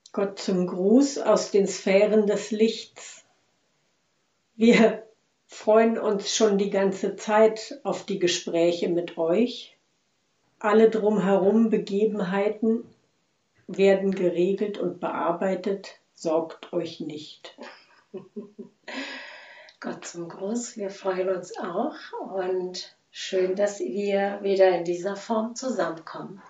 Gott zum Gruß aus den Sphären des Lichts. Wir freuen uns schon die ganze Zeit auf die Gespräche mit euch. Alle drumherum Begebenheiten werden geregelt und bearbeitet. Sorgt euch nicht. Gott zum Gruß, wir freuen uns auch und schön, dass wir wieder in dieser Form zusammenkommen.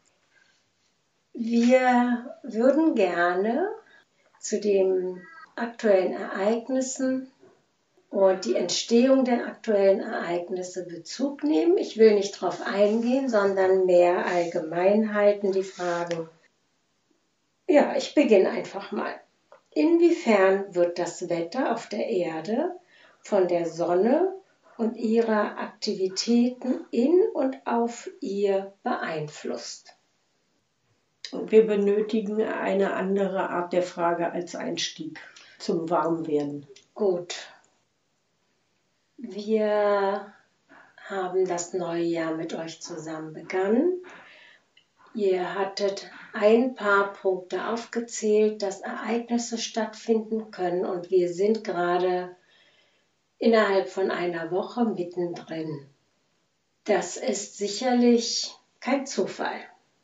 Wir würden gerne zu den aktuellen Ereignissen und die Entstehung der aktuellen Ereignisse Bezug nehmen. Ich will nicht darauf eingehen, sondern mehr allgemein halten, die Fragen. Ja, ich beginne einfach mal. Inwiefern wird das Wetter auf der Erde von der Sonne und ihrer Aktivitäten in und auf ihr beeinflusst? Und wir benötigen eine andere Art der Frage als Einstieg zum Warmwerden. Gut. Wir haben das neue Jahr mit euch zusammen begonnen. Ihr hattet ein paar Punkte aufgezählt, dass Ereignisse stattfinden können und wir sind gerade innerhalb von einer Woche mittendrin. Das ist sicherlich kein Zufall.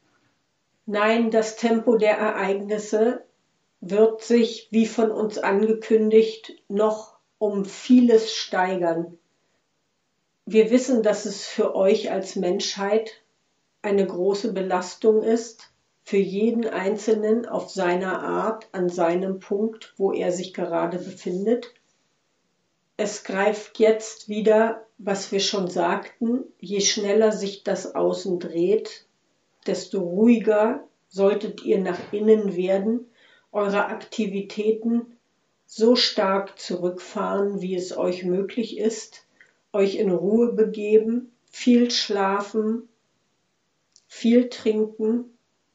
Nein, das Tempo der Ereignisse wird sich, wie von uns angekündigt, noch um vieles steigern. Wir wissen, dass es für euch als Menschheit eine große Belastung ist, für jeden Einzelnen auf seiner Art, an seinem Punkt, wo er sich gerade befindet. Es greift jetzt wieder, was wir schon sagten, je schneller sich das Außen dreht, desto ruhiger solltet ihr nach innen werden, eure Aktivitäten so stark zurückfahren, wie es euch möglich ist, euch in Ruhe begeben, viel schlafen, viel trinken,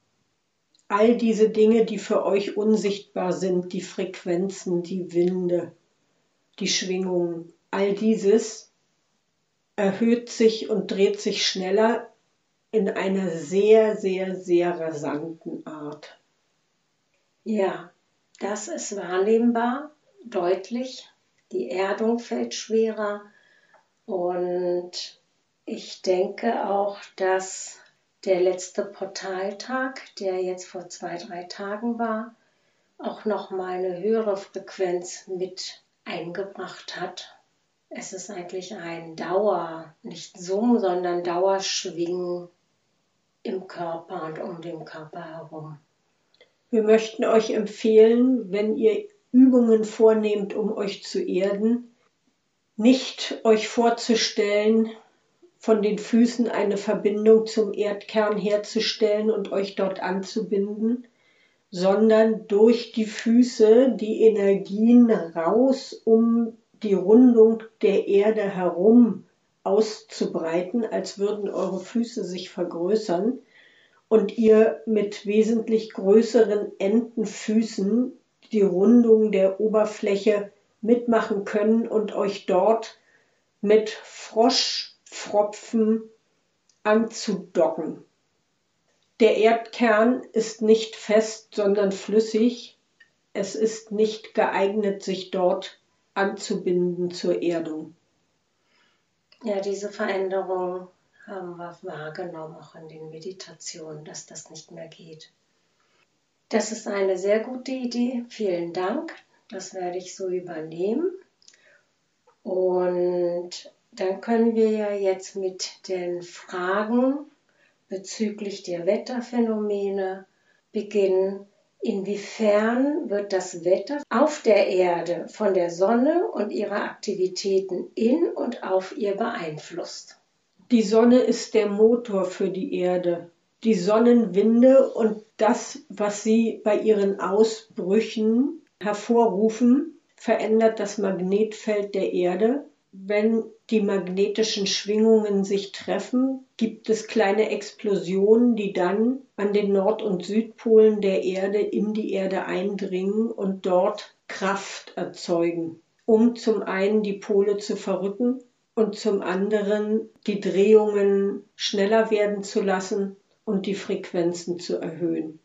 all diese Dinge, die für euch unsichtbar sind, die Frequenzen, die Winde, die Schwingungen, all dieses erhöht sich und dreht sich schneller in einer sehr, sehr, sehr rasanten Art. Ja, das ist wahrnehmbar, deutlich. Die Erdung fällt schwerer und ich denke auch, dass der letzte Portaltag, der jetzt vor 2-3 Tagen war, auch nochmal eine höhere Frequenz mit eingebracht hat. Es ist eigentlich ein nicht Summen, sondern Dauerschwingen im Körper und um den Körper herum. Wir möchten euch empfehlen, wenn ihr Übungen vornehmt, um euch zu erden, nicht euch vorzustellen, von den Füßen eine Verbindung zum Erdkern herzustellen und euch dort anzubinden, sondern durch die Füße die Energien raus, um die Rundung der Erde herum auszubreiten, als würden eure Füße sich vergrößern und ihr mit wesentlich größeren Entenfüßen die Rundung der Oberfläche mitmachen können und euch dort mit Froschpfropfen anzudocken. Der Erdkern ist nicht fest, sondern flüssig. Es ist nicht geeignet, sich dort anzubinden zur Erdung. Ja, diese Veränderung haben wir wahrgenommen, auch in den Meditationen, dass das nicht mehr geht. Das ist eine sehr gute Idee. Vielen Dank. Das werde ich so übernehmen. Und dann können wir ja jetzt mit den Fragen bezüglich der Wetterphänomene beginnen. Inwiefern wird das Wetter auf der Erde von der Sonne und ihrer Aktivitäten in und auf ihr beeinflusst? Die Sonne ist der Motor für die Erde. Die Sonnenwinde und das, was sie bei ihren Ausbrüchen hervorrufen, verändert das Magnetfeld der Erde. Wenn die magnetischen Schwingungen sich treffen, gibt es kleine Explosionen, die dann an den Nord- und Südpolen der Erde in die Erde eindringen und dort Kraft erzeugen, um zum einen die Pole zu verrücken und zum anderen die Drehungen schneller werden zu lassen und die Frequenzen zu erhöhen.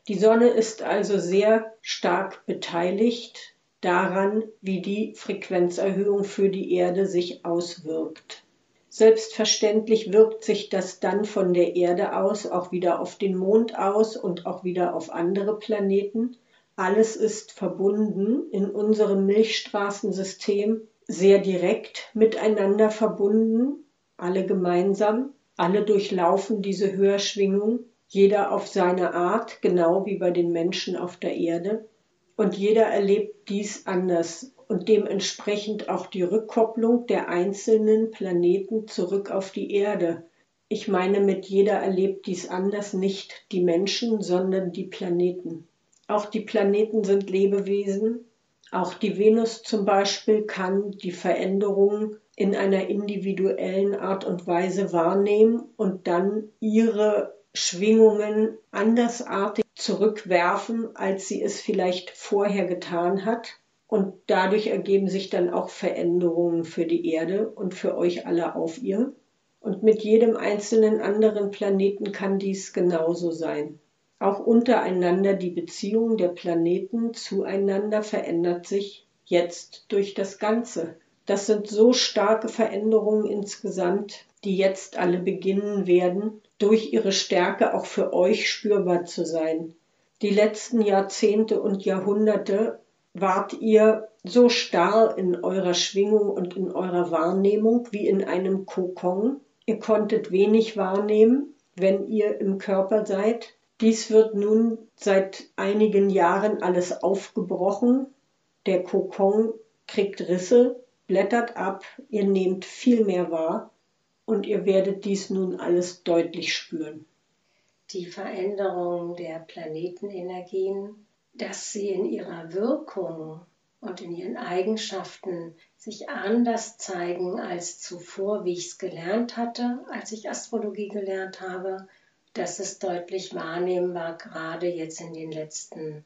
Die Sonne ist also sehr stark beteiligt daran, wie die Frequenzerhöhung für die Erde sich auswirkt. Selbstverständlich wirkt sich das dann von der Erde aus auch wieder auf den Mond aus und auch wieder auf andere Planeten. Alles ist verbunden in unserem Milchstraßensystem, sehr direkt miteinander verbunden, alle gemeinsam, alle durchlaufen diese Höherschwingung, jeder auf seine Art, genau wie bei den Menschen auf der Erde. Und jeder erlebt dies anders und dementsprechend auch die Rückkopplung der einzelnen Planeten zurück auf die Erde. Ich meine, mit jeder erlebt dies anders, nicht die Menschen, sondern die Planeten. Auch die Planeten sind Lebewesen. Auch die Venus zum Beispiel kann die Veränderungen in einer individuellen Art und Weise wahrnehmen und dann ihre Schwingungen andersartig zurückwerfen, als sie es vielleicht vorher getan hat. Und dadurch ergeben sich dann auch Veränderungen für die Erde und für euch alle auf ihr. Und mit jedem einzelnen anderen Planeten kann dies genauso sein. Auch untereinander die Beziehung der Planeten zueinander verändert sich jetzt durch das Ganze. Das sind so starke Veränderungen insgesamt, die jetzt alle beginnen werden, durch ihre Stärke auch für euch spürbar zu sein. Die letzten Jahrzehnte und Jahrhunderte wart ihr so starr in eurer Schwingung und in eurer Wahrnehmung wie in einem Kokon. Ihr konntet wenig wahrnehmen, wenn ihr im Körper seid. Dies wird nun seit einigen Jahren alles aufgebrochen. Der Kokon kriegt Risse, blättert ab, ihr nehmt viel mehr wahr und ihr werdet dies nun alles deutlich spüren. Die Veränderung der Planetenenergien, dass sie in ihrer Wirkung und in ihren Eigenschaften sich anders zeigen als zuvor, wie ich es gelernt hatte, als ich Astrologie gelernt habe, das ist deutlich wahrnehmbar, gerade jetzt in den letzten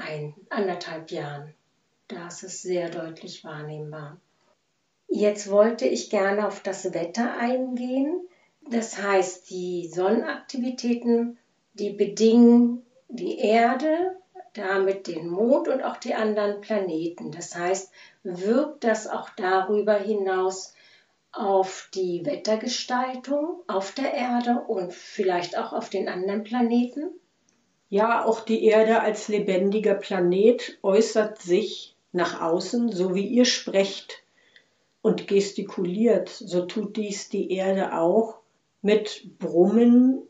1,5 Jahren. Da ist es sehr deutlich wahrnehmbar. Jetzt wollte ich gerne auf das Wetter eingehen. Das heißt, die Sonnenaktivitäten, die bedingen die Erde, damit den Mond und auch die anderen Planeten. Das heißt, wirkt das auch darüber hinaus auf die Wettergestaltung auf der Erde und vielleicht auch auf den anderen Planeten? Ja, auch die Erde als lebendiger Planet äußert sich nach außen, so wie ihr sprecht und gestikuliert, so tut dies die Erde auch mit Brummen,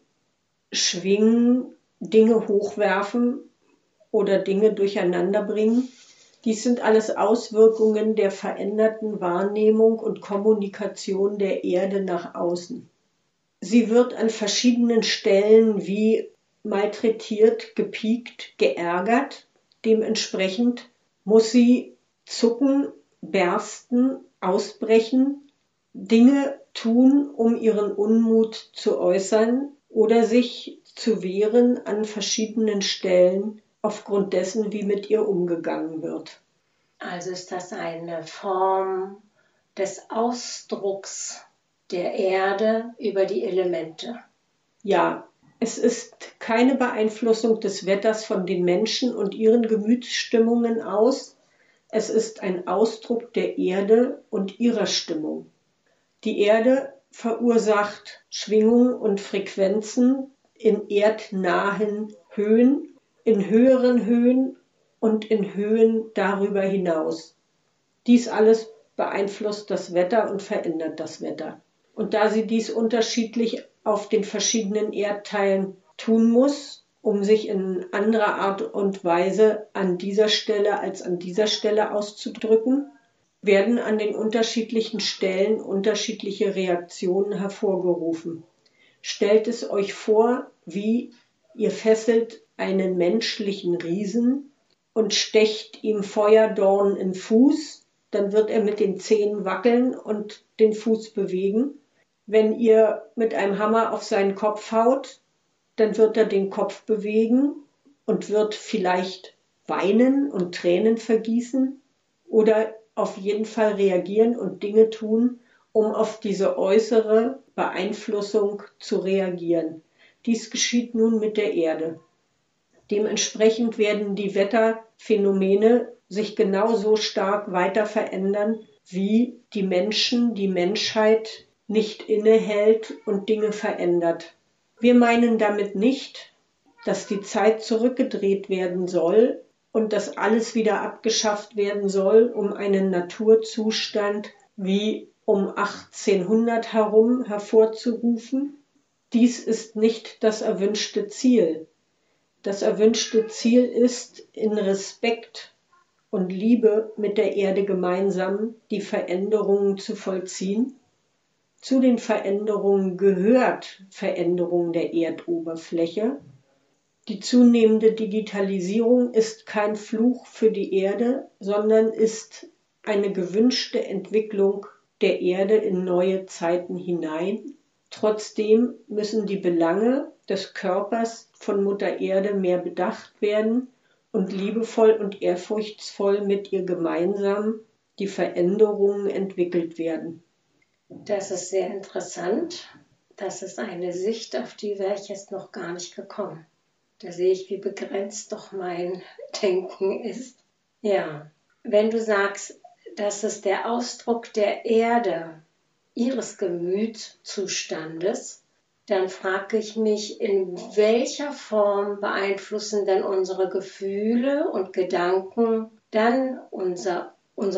Schwingen, Dinge hochwerfen oder Dinge durcheinander bringen. Dies sind alles Auswirkungen der veränderten Wahrnehmung und Kommunikation der Erde nach außen. Sie wird an verschiedenen Stellen wie malträtiert, gepiekt, geärgert. Dementsprechend muss sie zucken, bersten, ausbrechen, Dinge tun, um ihren Unmut zu äußern oder sich zu wehren an verschiedenen Stellen aufgrund dessen, wie mit ihr umgegangen wird. Also ist das eine Form des Ausdrucks der Erde über die Elemente. Ja, es ist keine Beeinflussung des Wetters von den Menschen und ihren Gemütsstimmungen aus. Es ist ein Ausdruck der Erde und ihrer Stimmung. Die Erde verursacht Schwingungen und Frequenzen in erdnahen Höhen, in höheren Höhen und in Höhen darüber hinaus. Dies alles beeinflusst das Wetter und verändert das Wetter. Und da sie dies unterschiedlich auf den verschiedenen Erdteilen tun muss, um sich in anderer Art und Weise an dieser Stelle als an dieser Stelle auszudrücken, werden an den unterschiedlichen Stellen unterschiedliche Reaktionen hervorgerufen. Stellt es euch vor, wie ihr fesselt einen menschlichen Riesen und stecht ihm Feuerdorn in den Fuß, dann wird er mit den Zehen wackeln und den Fuß bewegen. Wenn ihr mit einem Hammer auf seinen Kopf haut, dann wird er den Kopf bewegen und wird vielleicht weinen und Tränen vergießen oder auf jeden Fall reagieren und Dinge tun, um auf diese äußere Beeinflussung zu reagieren. Dies geschieht nun mit der Erde. Dementsprechend werden die Wetterphänomene sich genauso stark weiter verändern, wie die Menschen, die Menschheit nicht innehält und Dinge verändert. Wir meinen damit nicht, dass die Zeit zurückgedreht werden soll und dass alles wieder abgeschafft werden soll, um einen Naturzustand wie um 1800 herum hervorzurufen. Dies ist nicht das erwünschte Ziel. Das erwünschte Ziel ist, in Respekt und Liebe mit der Erde gemeinsam die Veränderungen zu vollziehen. Zu den Veränderungen gehört Veränderung der Erdoberfläche. Die zunehmende Digitalisierung ist kein Fluch für die Erde, sondern ist eine gewünschte Entwicklung der Erde in neue Zeiten hinein. Trotzdem müssen die Belange des Körpers von Mutter Erde mehr bedacht werden und liebevoll und ehrfurchtsvoll mit ihr gemeinsam die Veränderungen entwickelt werden. Das ist sehr interessant. Das ist eine Sicht, auf die wäre ich jetzt noch gar nicht gekommen. Da sehe ich, wie begrenzt doch mein Denken ist. Ja, wenn du sagst, das ist der Ausdruck der Erde, ihres Gemütszustandes, dann frage ich mich, in welcher Form beeinflussen denn unsere Gefühle und Gedanken dann unsere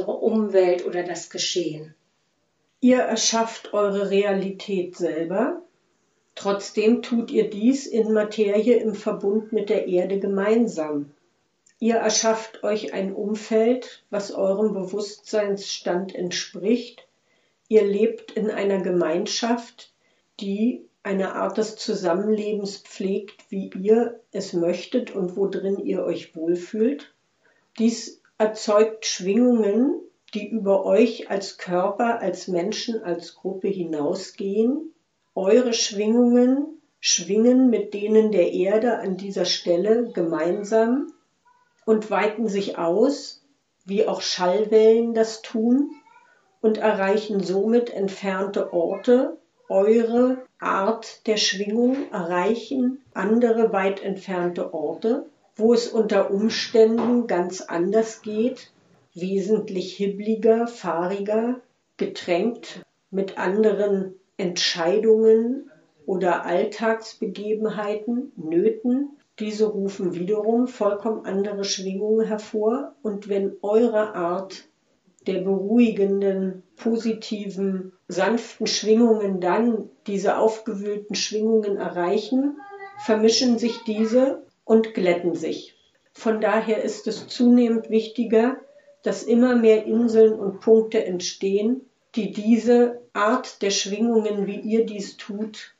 Umwelt oder das Geschehen? Ihr erschafft eure Realität selber. Trotzdem tut ihr dies in Materie im Verbund mit der Erde gemeinsam. Ihr erschafft euch ein Umfeld, was eurem Bewusstseinsstand entspricht. Ihr lebt in einer Gemeinschaft, die eine Art des Zusammenlebens pflegt, wie ihr es möchtet und worin ihr euch wohlfühlt. Dies erzeugt Schwingungen, die über euch als Körper, als Menschen, als Gruppe hinausgehen. Eure Schwingungen schwingen mit denen der Erde an dieser Stelle gemeinsam und weiten sich aus, wie auch Schallwellen das tun, und erreichen somit entfernte Orte. Eure Art der Schwingung erreichen andere weit entfernte Orte, wo es unter Umständen ganz anders geht, wesentlich hibbliger, fahriger, getränkt mit anderen Entscheidungen oder Alltagsbegebenheiten, Nöten. Diese rufen wiederum vollkommen andere Schwingungen hervor. Und wenn eure Art der beruhigenden, positiven, sanften Schwingungen dann diese aufgewühlten Schwingungen erreichen, vermischen sich diese und glätten sich. Von daher ist es zunehmend wichtiger, dass immer mehr Inseln und Punkte entstehen, die diese Art der Schwingungen, wie ihr dies tut,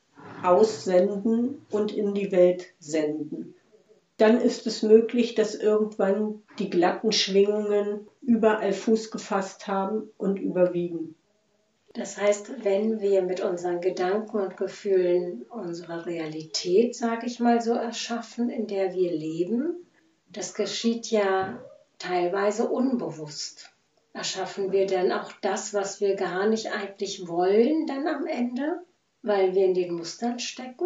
aussenden und in die Welt senden. Dann ist es möglich, dass irgendwann die glatten Schwingungen überall Fuß gefasst haben und überwiegen. Das heißt, wenn wir mit unseren Gedanken und Gefühlen unsere Realität, sage ich mal so, erschaffen, in der wir leben, das geschieht ja teilweise unbewusst. Erschaffen wir denn auch das, was wir gar nicht eigentlich wollen, dann am Ende, weil wir in den Mustern stecken?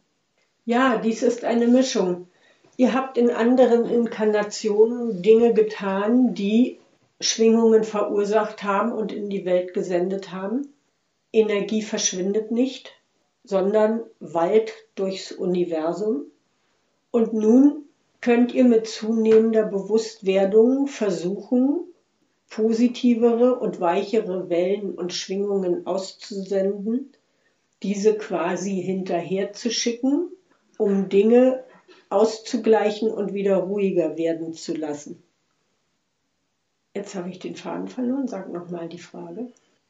Ja, dies ist eine Mischung. Ihr habt in anderen Inkarnationen Dinge getan, die Schwingungen verursacht haben und in die Welt gesendet haben. Energie verschwindet nicht, sondern wallt durchs Universum. Und nun könnt ihr mit zunehmender Bewusstwerdung versuchen, positivere und weichere Wellen und Schwingungen auszusenden, diese quasi hinterherzuschicken, um Dinge auszugleichen und wieder ruhiger werden zu lassen. Jetzt habe ich den Faden verloren. Sag nochmal die Frage.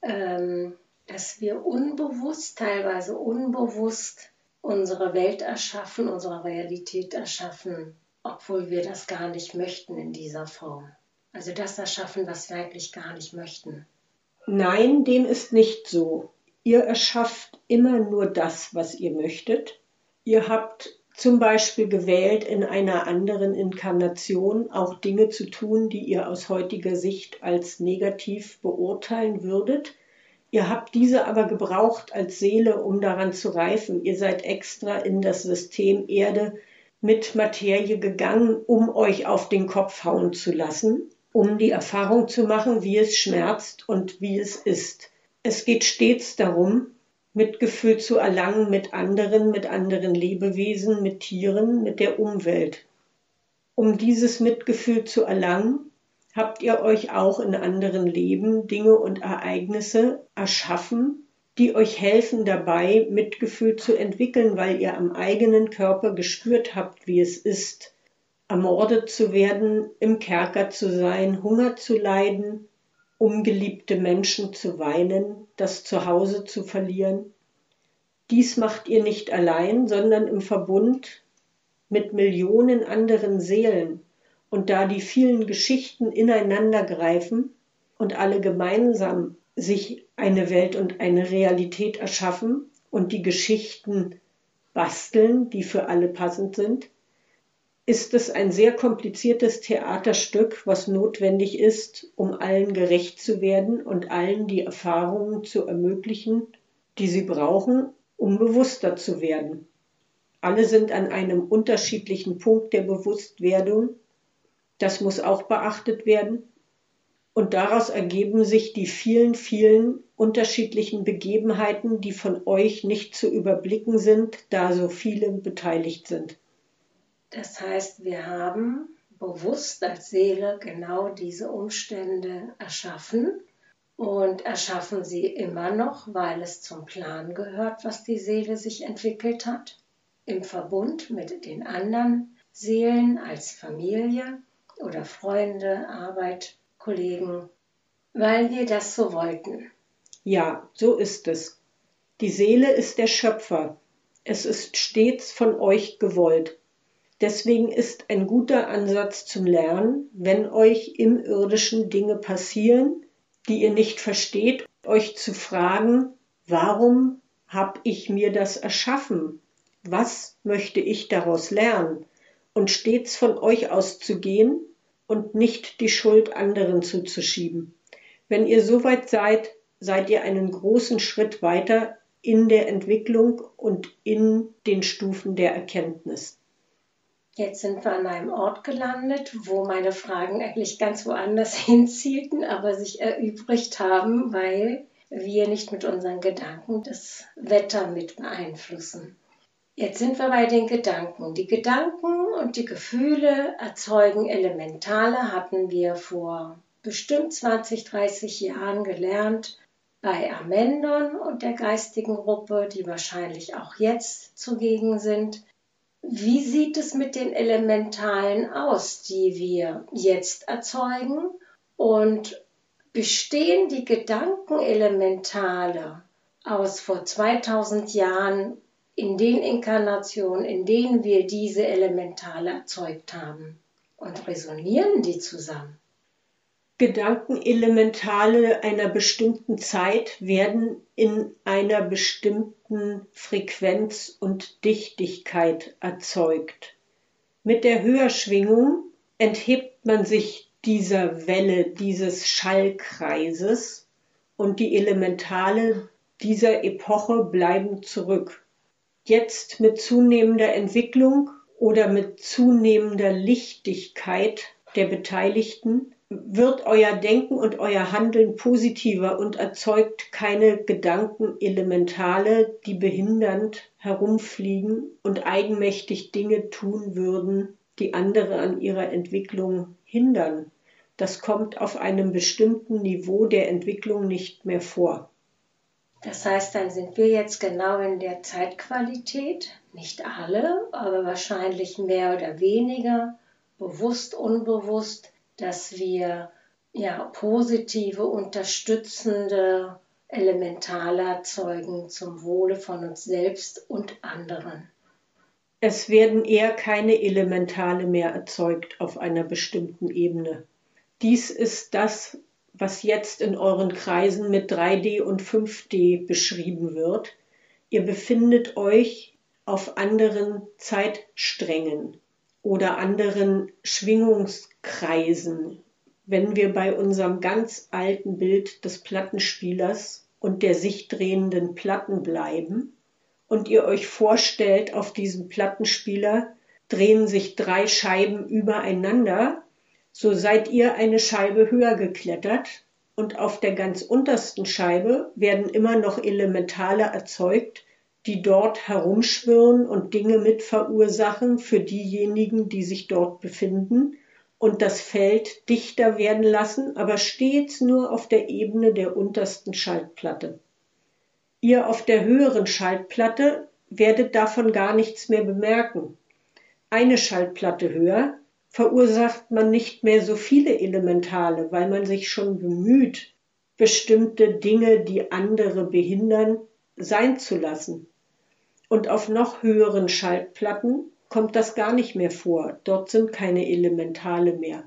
Dass wir unbewusst, teilweise unbewusst unsere Welt erschaffen, unsere Realität erschaffen, obwohl wir das gar nicht möchten in dieser Form. Also das erschaffen, was wir eigentlich gar nicht möchten. Nein, dem ist nicht so. Ihr erschafft immer nur das, was ihr möchtet. Ihr habt zum Beispiel gewählt, in einer anderen Inkarnation auch Dinge zu tun, die ihr aus heutiger Sicht als negativ beurteilen würdet. Ihr habt diese aber gebraucht als Seele, um daran zu reifen. Ihr seid extra in das System Erde mit Materie gegangen, um euch auf den Kopf hauen zu lassen, um die Erfahrung zu machen, wie es schmerzt und wie es ist. Es geht stets darum, Mitgefühl zu erlangen mit anderen Lebewesen, mit Tieren, mit der Umwelt. Um dieses Mitgefühl zu erlangen, habt ihr euch auch in anderen Leben Dinge und Ereignisse erschaffen, die euch helfen dabei, Mitgefühl zu entwickeln, weil ihr am eigenen Körper gespürt habt, wie es ist, ermordet zu werden, im Kerker zu sein, Hunger zu leiden, geliebte Menschen zu weinen, das Zuhause zu verlieren. Dies macht ihr nicht allein, sondern im Verbund mit Millionen anderen Seelen. Und da die vielen Geschichten ineinander greifen und alle gemeinsam sich eine Welt und eine Realität erschaffen und die Geschichten basteln, die für alle passend sind, ist es ein sehr kompliziertes Theaterstück, was notwendig ist, um allen gerecht zu werden und allen die Erfahrungen zu ermöglichen, die sie brauchen, um bewusster zu werden. Alle sind an einem unterschiedlichen Punkt der Bewusstwerdung. Das muss auch beachtet werden. Und daraus ergeben sich die vielen, vielen unterschiedlichen Begebenheiten, die von euch nicht zu überblicken sind, da so viele beteiligt sind. Das heißt, wir haben bewusst als Seele genau diese Umstände erschaffen und erschaffen sie immer noch, weil es zum Plan gehört, was die Seele sich entwickelt hat, im Verbund mit den anderen Seelen als Familie oder Freunde, Arbeit, Kollegen, weil wir das so wollten. Ja, so ist es. Die Seele ist der Schöpfer. Es ist stets von euch gewollt. Deswegen ist ein guter Ansatz zum Lernen, wenn euch im Irdischen Dinge passieren, die ihr nicht versteht, euch zu fragen, warum habe ich mir das erschaffen? Was möchte ich daraus lernen? Und stets von euch auszugehen und nicht die Schuld anderen zuzuschieben. Wenn ihr soweit seid, seid ihr einen großen Schritt weiter in der Entwicklung und in den Stufen der Erkenntnis. Jetzt sind wir an einem Ort gelandet, wo meine Fragen eigentlich ganz woanders hinzielten, aber sich erübrigt haben, weil wir nicht mit unseren Gedanken das Wetter mit beeinflussen. Jetzt sind wir bei den Gedanken. Die Gedanken und die Gefühle erzeugen Elementale, hatten wir vor bestimmt 20, 30 Jahren gelernt bei Amendon und der geistigen Gruppe, die wahrscheinlich auch jetzt zugegen sind. Wie sieht es mit den Elementalen aus, die wir jetzt erzeugen? Und bestehen die Gedankenelementale aus vor 2000 Jahren in den Inkarnationen, in denen wir diese Elementale erzeugt haben? Und resonieren die zusammen? Gedankenelementale einer bestimmten Zeit werden in einer bestimmten Frequenz und Dichtigkeit erzeugt. Mit der Höherschwingung enthebt man sich dieser Welle, dieses Schallkreises, und die Elementale dieser Epoche bleiben zurück. Jetzt mit zunehmender Entwicklung oder mit zunehmender Lichtigkeit der Beteiligten wird euer Denken und euer Handeln positiver und erzeugt keine Gedankenelementale, die behindernd herumfliegen und eigenmächtig Dinge tun würden, die andere an ihrer Entwicklung hindern. Das kommt auf einem bestimmten Niveau der Entwicklung nicht mehr vor. Das heißt, dann sind wir jetzt genau in der Zeitqualität, nicht alle, aber wahrscheinlich mehr oder weniger, bewusst, unbewusst, dass wir positive, unterstützende Elementale erzeugen zum Wohle von uns selbst und anderen. Es werden eher keine Elementale mehr erzeugt auf einer bestimmten Ebene. Dies ist das, was jetzt in euren Kreisen mit 3D und 5D beschrieben wird. Ihr befindet euch auf anderen Zeitsträngen oder anderen Schwingungskreisen. Wenn wir bei unserem ganz alten Bild des Plattenspielers und der sich drehenden Platten bleiben und ihr euch vorstellt auf diesem Plattenspieler, drehen sich 3 Scheiben übereinander, so seid ihr eine Scheibe höher geklettert und auf der ganz untersten Scheibe werden immer noch Elementale erzeugt, die dort herumschwirren und Dinge mit verursachen für diejenigen, die sich dort befinden und das Feld dichter werden lassen, aber stets nur auf der Ebene der untersten Schaltplatte. Ihr auf der höheren Schaltplatte werdet davon gar nichts mehr bemerken. Eine Schaltplatte höher verursacht man nicht mehr so viele Elementale, weil man sich schon bemüht, bestimmte Dinge, die andere behindern, sein zu lassen. Und auf noch höheren Schaltplatten kommt das gar nicht mehr vor. Dort sind keine Elementale mehr.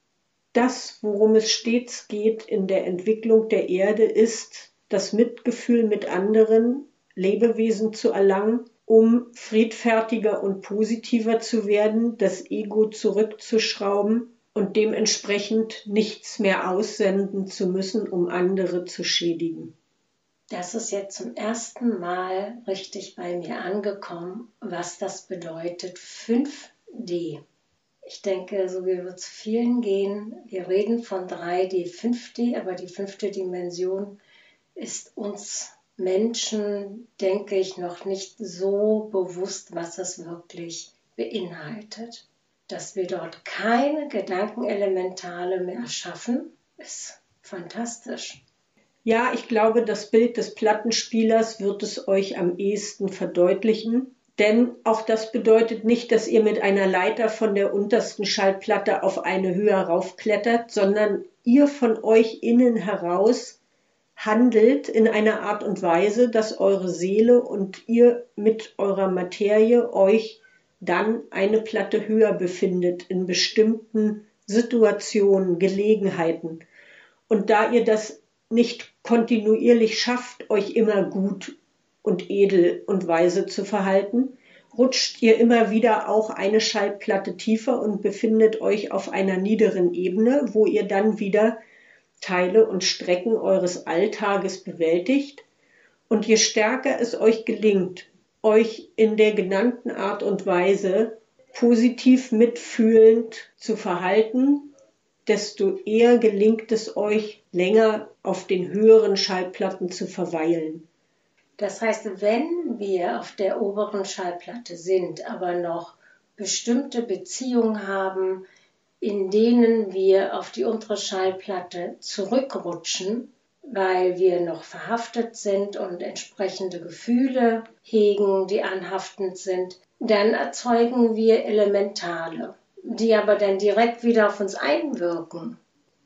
Das, worum es stets geht in der Entwicklung der Erde, ist, das Mitgefühl mit anderen Lebewesen zu erlangen, um friedfertiger und positiver zu werden, das Ego zurückzuschrauben und dementsprechend nichts mehr aussenden zu müssen, um andere zu schädigen. Das ist jetzt zum ersten Mal richtig bei mir angekommen, was das bedeutet 5D. Ich denke, so wird es vielen gehen. Wir reden von 3D, 5D, aber die 5. Dimension ist uns Menschen, denke ich, noch nicht so bewusst, was es wirklich beinhaltet. Dass wir dort keine Gedankenelementale mehr schaffen, ist fantastisch. Ja, ich glaube, das Bild des Plattenspielers wird es euch am ehesten verdeutlichen, denn auch das bedeutet nicht, dass ihr mit einer Leiter von der untersten Schallplatte auf eine höher raufklettert, sondern ihr von euch innen heraus handelt in einer Art und Weise, dass eure Seele und ihr mit eurer Materie euch dann eine Platte höher befindet in bestimmten Situationen, Gelegenheiten. Und da ihr das nicht kontinuierlich schafft, euch immer gut und edel und weise zu verhalten, rutscht ihr immer wieder auch eine Schallplatte tiefer und befindet euch auf einer niederen Ebene, wo ihr dann wieder Teile und Strecken eures Alltages bewältigt. Und je stärker es euch gelingt, euch in der genannten Art und Weise positiv mitfühlend zu verhalten, desto eher gelingt es euch, länger auf den höheren Schallplatten zu verweilen. Das heißt, wenn wir auf der oberen Schallplatte sind, aber noch bestimmte Beziehungen haben, in denen wir auf die untere Schallplatte zurückrutschen, weil wir noch verhaftet sind und entsprechende Gefühle hegen, die anhaftend sind, dann erzeugen wir Elementale, die aber dann direkt wieder auf uns einwirken.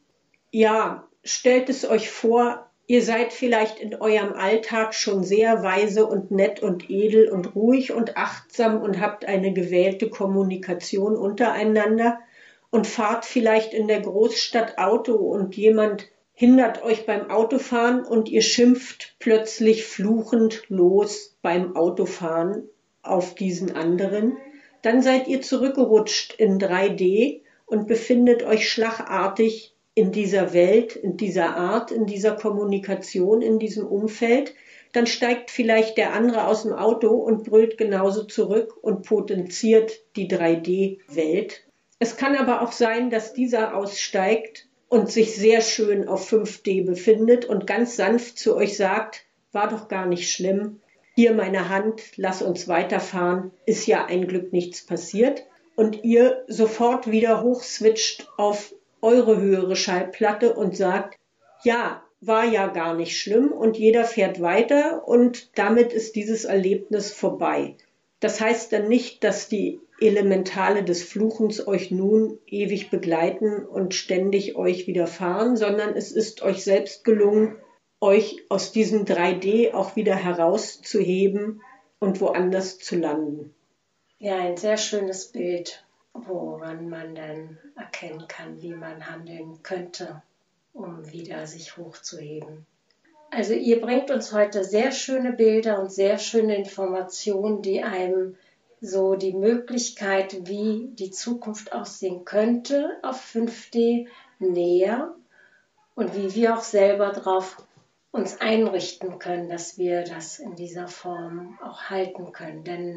Ja, stellt es euch vor, ihr seid vielleicht in eurem Alltag schon sehr weise und nett und edel und ruhig und achtsam und habt eine gewählte Kommunikation untereinander und fahrt vielleicht in der Großstadt Auto und jemand hindert euch beim Autofahren und ihr schimpft plötzlich fluchend los beim Autofahren auf diesen anderen. Dann seid ihr zurückgerutscht in 3D und befindet euch schlagartig in dieser Welt, in dieser Art, in dieser Kommunikation, in diesem Umfeld. Dann steigt vielleicht der andere aus dem Auto und brüllt genauso zurück und potenziert die 3D-Welt. Es kann aber auch sein, dass dieser aussteigt und sich sehr schön auf 5D befindet und ganz sanft zu euch sagt, war doch gar nicht schlimm, hier meine Hand, lass uns weiterfahren, ist ja ein Glück nichts passiert. Und ihr sofort wieder hochswitcht auf eure höhere Schallplatte und sagt, ja, war ja gar nicht schlimm und jeder fährt weiter und damit ist dieses Erlebnis vorbei. Das heißt dann nicht, dass die Elementale des Fluchens euch nun ewig begleiten und ständig euch widerfahren, sondern es ist euch selbst gelungen, euch aus diesem 3D auch wieder herauszuheben und woanders zu landen. Ja, ein sehr schönes Bild, woran man dann erkennen kann, wie man handeln könnte, um wieder sich hochzuheben. Also ihr bringt uns heute sehr schöne Bilder und sehr schöne Informationen, die einem so die Möglichkeit, wie die Zukunft aussehen könnte, auf 5D näher und wie wir auch selber darauf uns einrichten können, dass wir das in dieser Form auch halten können. Denn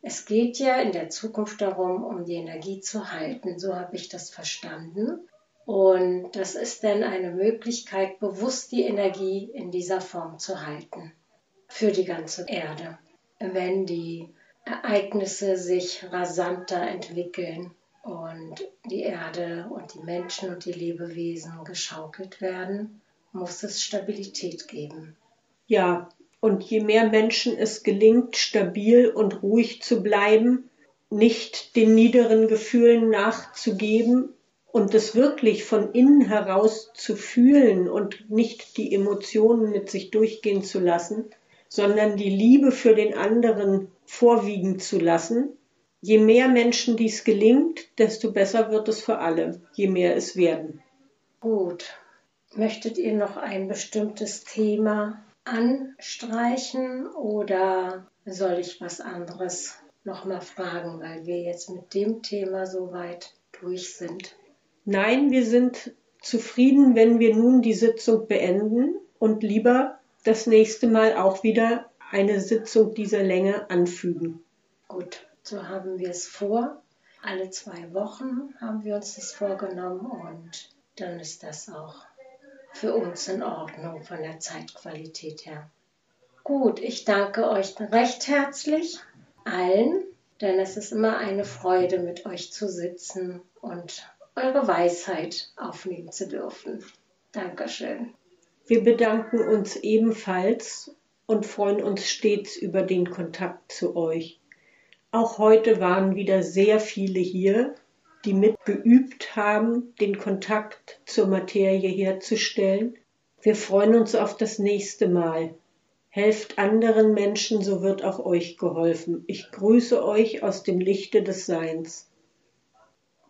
Es geht ja in der Zukunft darum, um die Energie zu halten. So habe ich das verstanden. Und das ist dann eine Möglichkeit, bewusst die Energie in dieser Form zu halten. Für die ganze Erde. Wenn die Ereignisse sich rasanter entwickeln und die Erde und die Menschen und die Lebewesen geschaukelt werden, muss es Stabilität geben. Ja, und je mehr Menschen es gelingt, stabil und ruhig zu bleiben, nicht den niederen Gefühlen nachzugeben und es wirklich von innen heraus zu fühlen und nicht die Emotionen mit sich durchgehen zu lassen, sondern die Liebe für den anderen vorwiegen zu lassen. Je mehr Menschen dies gelingt, desto besser wird es für alle, je mehr es werden. Gut. Möchtet ihr noch ein bestimmtes Thema anstreichen oder soll ich was anderes nochmal fragen, weil wir jetzt mit dem Thema soweit durch sind? Nein, wir sind zufrieden, wenn wir nun die Sitzung beenden und lieber das nächste Mal auch wieder eine Sitzung dieser Länge anfügen. Gut, so haben wir es vor. Alle 2 Wochen haben wir uns das vorgenommen und dann ist das auch für uns in Ordnung von der Zeitqualität her. Gut, ich danke euch recht herzlich allen, denn es ist immer eine Freude, mit euch zu sitzen und eure Weisheit aufnehmen zu dürfen. Dankeschön. Wir bedanken uns ebenfalls und freuen uns stets über den Kontakt zu euch. Auch heute waren wieder sehr viele hier, die mitgeübt haben, den Kontakt zur Materie herzustellen. Wir freuen uns auf das nächste Mal. Helft anderen Menschen, so wird auch euch geholfen. Ich grüße euch aus dem Lichte des Seins.